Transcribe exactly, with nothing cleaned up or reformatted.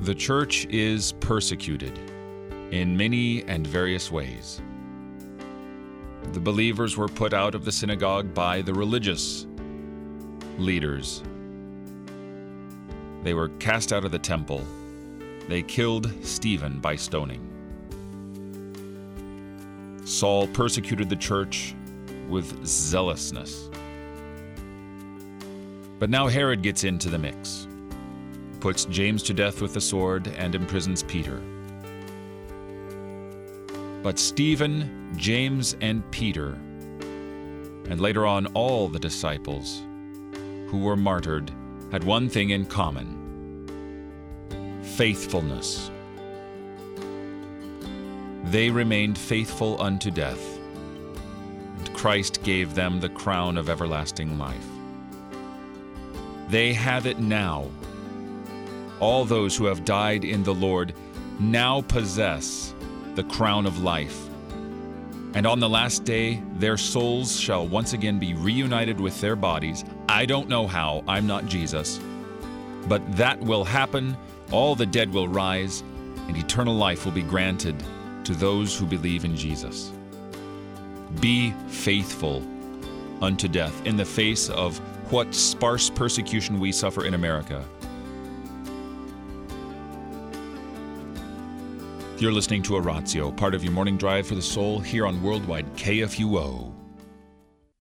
The church is persecuted in many and various ways. The believers were put out of the synagogue by the religious leaders. They were cast out of the temple. They killed Stephen by stoning. Saul persecuted the church with zealousness. But now Herod gets into the mix, puts James to death with the sword, and imprisons Peter. But Stephen, James, and Peter, and later on all the disciples who were martyred, had one thing in common: faithfulness. They remained faithful unto death, and Christ gave them the crown of everlasting life. They have it now. All those who have died in the Lord now possess the crown of life. And on the last day, their souls shall once again be reunited with their bodies. I don't know how, I'm not Jesus. But that will happen, all the dead will rise, and eternal life will be granted to those who believe in Jesus. Be faithful unto death in the face of what sparse persecution we suffer in America. You're listening to Oratio, part of your morning drive for the soul here on Worldwide K F U O.